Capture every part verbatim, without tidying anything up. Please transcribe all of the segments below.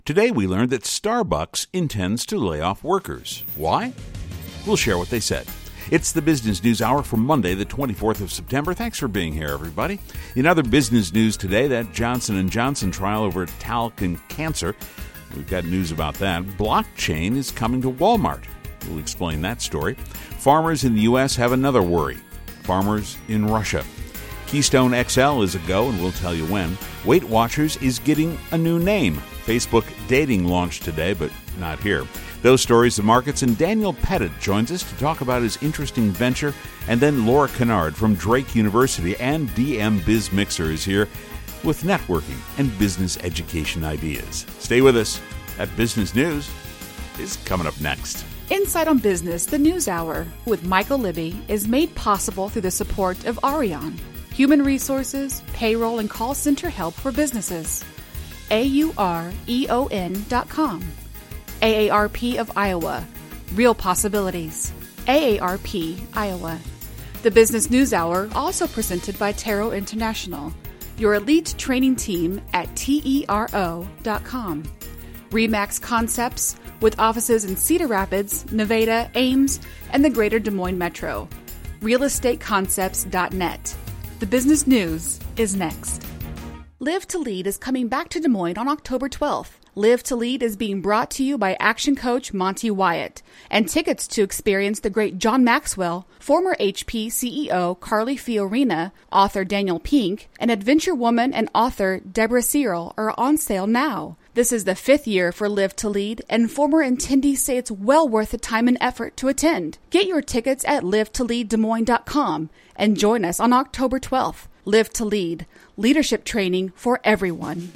Today we learned that Starbucks intends to lay off workers. Why? We'll share what they said. It's the Business News Hour for Monday, the twenty-fourth of September. Thanks for being here, everybody. In other business news today, that Johnson and Johnson trial over talc and cancer. We've got news about that. Blockchain is coming to Walmart. We'll explain that story. Farmers in the U S have another worry. Farmers in Russia. Keystone X L is a go, and we'll tell you when. Weight Watchers is getting a new name. Facebook dating launched today, but not here. Those stories, the markets, and Daniel Pettit joins us to talk about his interesting venture. And then Laura Kennard from Drake University and D M Biz Mixer is here with networking and business education ideas. Stay with us. That Business News is coming up next. Insight on Business, the News Hour, with Michael Libby, is made possible through the support of Arion, human resources, payroll, and call center help for businesses. A U R E O N dot com. A A R P of Iowa. Real possibilities. A A R P, Iowa. The Business News Hour, also presented by Tero International, your elite training team at T E R O dot com. Remax Concepts, with offices in Cedar Rapids, Nevada, Ames, and the greater Des Moines Metro. real estate concepts dot net. The Business News is next. Live to Lead is coming back to Des Moines on October twelfth. Live to Lead is being brought to you by action coach Monty Wyatt, and tickets to experience the great John Maxwell, former H P C E O Carly Fiorina, author Daniel Pink, and adventure woman and author Deborah Searle are on sale now. This is the fifth year for Live to Lead, and former attendees say it's well worth the time and effort to attend. Get your tickets at live to lead des moines dot com and join us on October twelfth. Live to Lead, leadership training for everyone.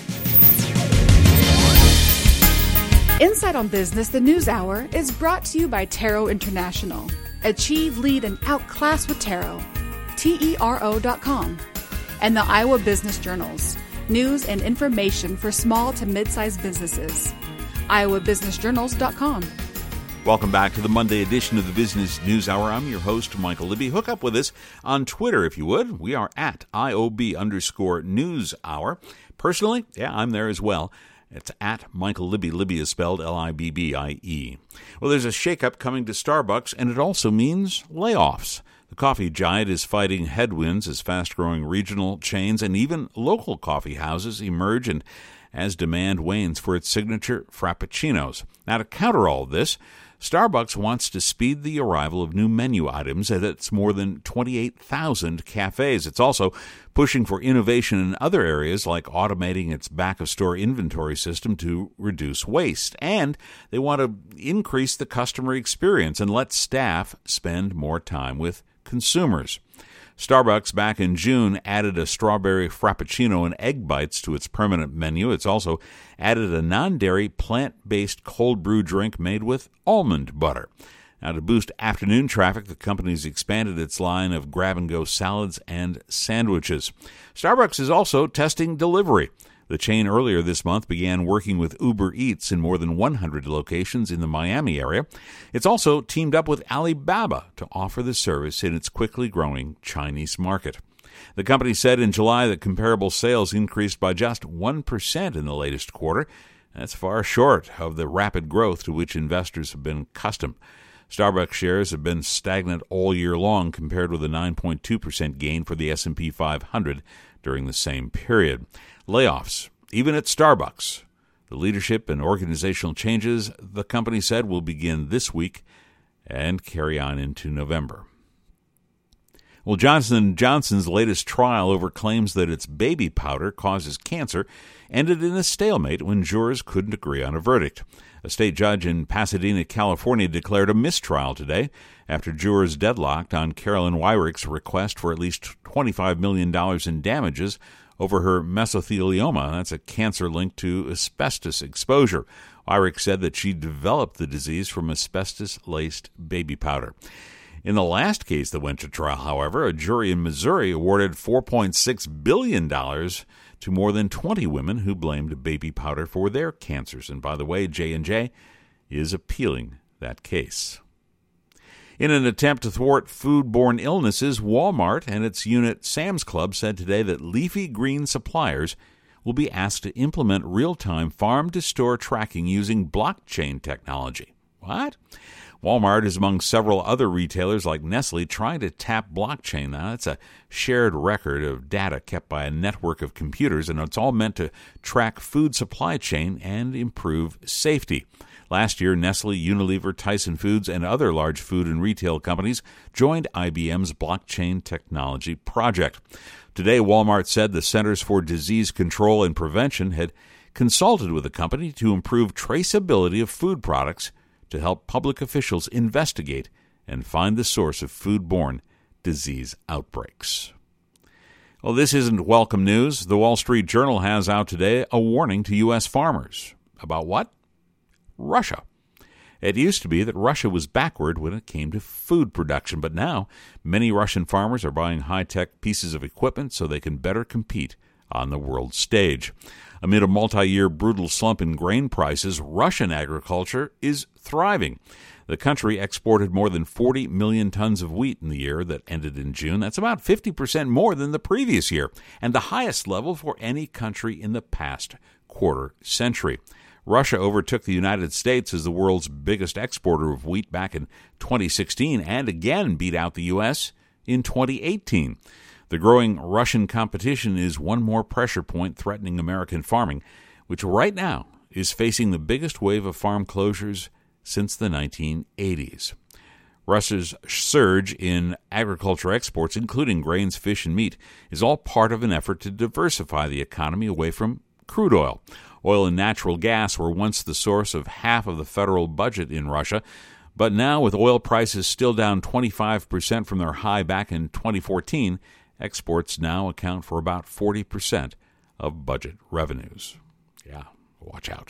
Insight on Business, the News Hour, is brought to you by Tero International. Achieve, lead, and outclass with Tero. T E R O dot com. And the Iowa Business Journals. News and information for small to mid-sized businesses. iowa business journals dot com. Welcome back to the Monday edition of the Business News Hour. I'm your host, Michael Libby. Hook up with us on Twitter, if you would. We are at I O B underscore News Hour. Personally, yeah, I'm there as well. It's at Michael Libby. Libby is spelled L I B B I E. Well, there's a shakeup coming to Starbucks, and it also means layoffs. The coffee giant is fighting headwinds as fast-growing regional chains and even local coffee houses emerge and as demand wanes for its signature frappuccinos. Now, to counter all this, Starbucks wants to speed the arrival of new menu items at its more than twenty-eight thousand cafes. It's also pushing for innovation in other areas like automating its back-of-store inventory system to reduce waste. And they want to increase the customer experience and let staff spend more time with consumers. Starbucks back in June added a strawberry frappuccino and egg bites to its permanent menu. It's also added a non-dairy, plant-based cold brew drink made with almond butter. Now, to boost afternoon traffic, the company's expanded its line of grab-and-go salads and sandwiches. Starbucks is also testing delivery. The chain earlier this month began working with Uber Eats in more than one hundred locations in the Miami area. It's also teamed up with Alibaba to offer the service in its quickly growing Chinese market. The company said in July that comparable sales increased by just one percent in the latest quarter. That's far short of the rapid growth to which investors have been accustomed. Starbucks shares have been stagnant all year long compared with a nine point two percent gain for the S and P five hundred during the same period. Layoffs, even at Starbucks. The leadership and organizational changes, the company said, will begin this week and carry on into November. Well, Johnson and Johnson's latest trial over claims that its baby powder causes cancer ended in a stalemate when jurors couldn't agree on a verdict. A state judge in Pasadena, California, declared a mistrial today after jurors deadlocked on Carolyn Wyrick's request for at least twenty-five million dollars in damages over her mesothelioma. That's a cancer linked to asbestos exposure. Wyrick said that she developed the disease from asbestos-laced baby powder. In the last case that went to trial, however, a jury in Missouri awarded four point six billion dollars to more than twenty women who blamed baby powder for their cancers. And by the way, J and J is appealing that case. In an attempt to thwart foodborne illnesses, Walmart and its unit Sam's Club said today that leafy green suppliers will be asked to implement real-time farm-to-store tracking using blockchain technology. What? Walmart is among several other retailers like Nestle trying to tap blockchain. Now, that's a shared record of data kept by a network of computers, and it's all meant to track food supply chain and improve safety. Last year, Nestle, Unilever, Tyson Foods, and other large food and retail companies joined I B M's blockchain technology project. Today, Walmart said the Centers for Disease Control and Prevention had consulted with the company to improve traceability of food products to help public officials investigate and find the source of foodborne disease outbreaks. Well, this isn't welcome news. The Wall Street Journal has out today a warning to U S farmers. About what? Russia. It used to be that Russia was backward when it came to food production, but now many Russian farmers are buying high-tech pieces of equipment so they can better compete on the world stage. Amid a multi-year brutal slump in grain prices, Russian agriculture is thriving. The country exported more than forty million tons of wheat in the year that ended in June. That's about fifty percent more than the previous year, and the highest level for any country in the past quarter century. Russia overtook the United States as the world's biggest exporter of wheat back in twenty sixteen and again beat out the U S in twenty eighteen. The growing Russian competition is one more pressure point threatening American farming, which right now is facing the biggest wave of farm closures since the nineteen eighties. Russia's surge in agriculture exports, including grains, fish, and meat, is all part of an effort to diversify the economy away from crude oil. Oil and natural gas were once the source of half of the federal budget in Russia, but now with oil prices still down twenty-five percent from their high back in twenty fourteen, exports now account for about forty percent of budget revenues. Yeah, watch out.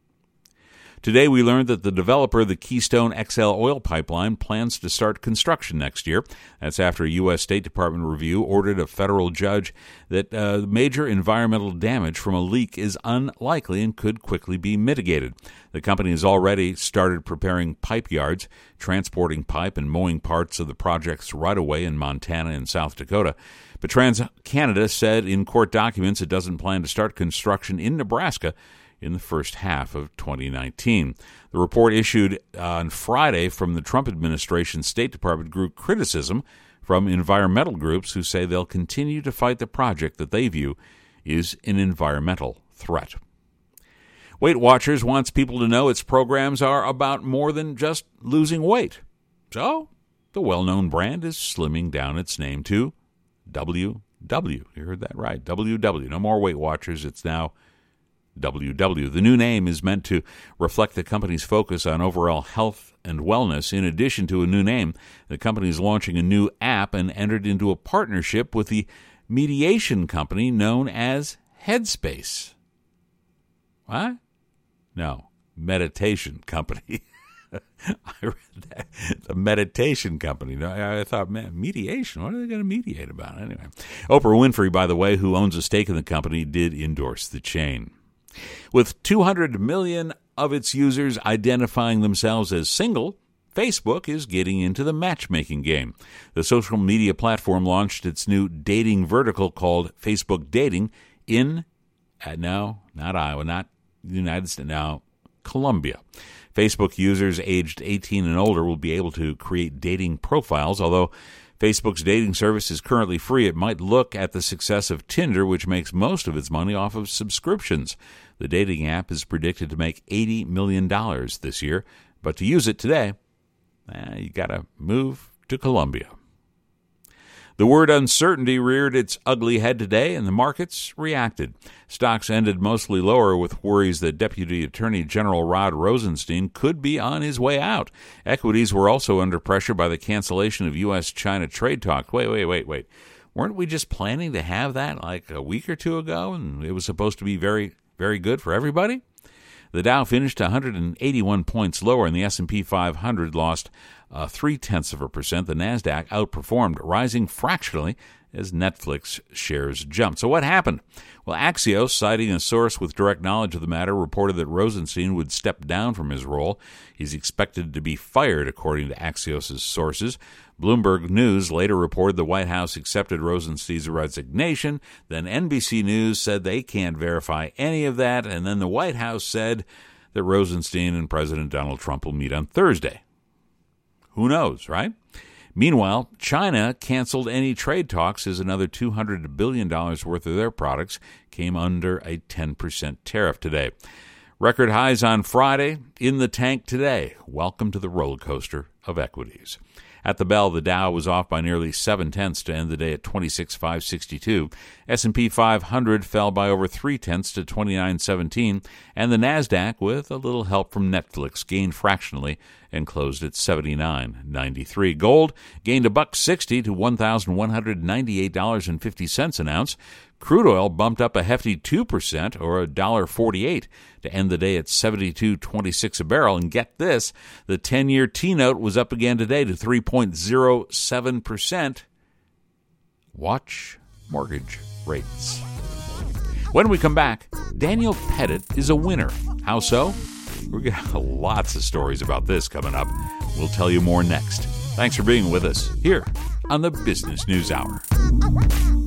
Today we learned that the developer of the Keystone X L oil pipeline plans to start construction next year. That's after a U S State Department review ordered a federal judge that uh, major environmental damage from a leak is unlikely and could quickly be mitigated. The company has already started preparing pipe yards, transporting pipe and mowing parts of the project's right-of-way in Montana and South Dakota. But TransCanada said in court documents it doesn't plan to start construction in Nebraska in the first half of twenty nineteen. The report issued on Friday from the Trump administration's State Department grew criticism from environmental groups who say they'll continue to fight the project that they view is an environmental threat. Weight Watchers wants people to know its programs are about more than just losing weight. So, the well-known brand is slimming down its name to W W. You heard that right, W W. No more Weight Watchers, it's now W W. The new name is meant to reflect the company's focus on overall health and wellness. In addition to a new name, the company is launching a new app and entered into a partnership with the mediation company known as Headspace. What? No, meditation company. I read that. It's a meditation company. I thought, man, mediation? What are they going to mediate about? Anyway, Oprah Winfrey, by the way, who owns a stake in the company, did endorse the chain. With two hundred million of its users identifying themselves as single, Facebook is getting into the matchmaking game. The social media platform launched its new dating vertical called Facebook Dating in, uh, no, not Iowa, not the United States, now Colombia. Facebook users aged eighteen and older will be able to create dating profiles. Although Facebook's dating service is currently free, it might look at the success of Tinder, which makes most of its money off of subscriptions. The dating app is predicted to make eighty million dollars this year, but to use it today, eh, you got to move to Colombia. The word uncertainty reared its ugly head today, and the markets reacted. Stocks ended mostly lower with worries that Deputy Attorney General Rod Rosenstein could be on his way out. Equities were also under pressure by the cancellation of U S China trade talks. Wait, wait, wait, wait. Weren't we just planning to have that like a week or two ago, and it was supposed to be very, very good for everybody? The Dow finished one hundred eighty-one points lower, and the S and P five hundred lost uh, three-tenths of a percent. The NASDAQ outperformed, rising fractionally as Netflix shares jumped. So what happened? Well, Axios, citing a source with direct knowledge of the matter, reported that Rosenstein would step down from his role. He's expected to be fired, according to Axios' sources. Bloomberg News later reported the White House accepted Rosenstein's resignation. Then N B C News said they can't verify any of that. And then the White House said that Rosenstein and President Donald Trump will meet on Thursday. Who knows, right? Meanwhile, China canceled any trade talks as another two hundred billion dollars worth of their products came under a ten percent tariff today. Record highs on Friday, in the tank today. Welcome to the roller coaster of equities. At the bell, the Dow was off by nearly seven-tenths to end the day at twenty-six thousand five hundred sixty-two. S and P five hundred fell by over three-tenths to twenty-nine seventeen, and the NASDAQ, with a little help from Netflix, gained fractionally and closed at seventy-nine ninety-three. Gold gained a buck sixty to one thousand one hundred ninety-eight dollars and fifty cents an ounce. Crude oil bumped up a hefty two percent, or one dollar forty-eight, to end the day at seventy-two twenty-six a barrel. And get this, the ten-year T-note was up again today to three point oh seven percent. Watch mortgage rates. When we come back, Daniel Pettit is a winner. How so? We're going to have lots of stories about this coming up. We'll tell you more next. Thanks for being with us here on the Business News Hour.